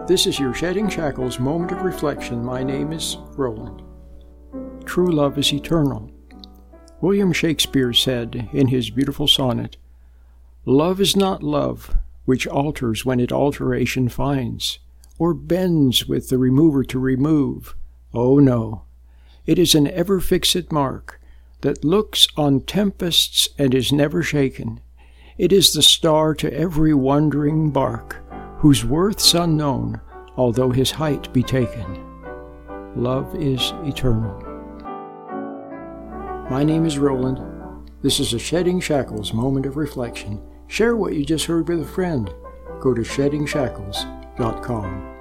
This is your Shedding Shackles moment of reflection. My name is Roland. True love is eternal. William Shakespeare said in his beautiful sonnet, "Love is not love, which alters when it alteration finds, or bends with the remover to remove. Oh no, it is an ever-fixed mark, that looks on tempests and is never shaken. It is the star to every wandering bark, whose worth's unknown, although his height be taken. Love is eternal." My name is Roland. This is a Shedding Shackles moment of reflection. Share what you just heard with a friend. Go to sheddingshackles.com.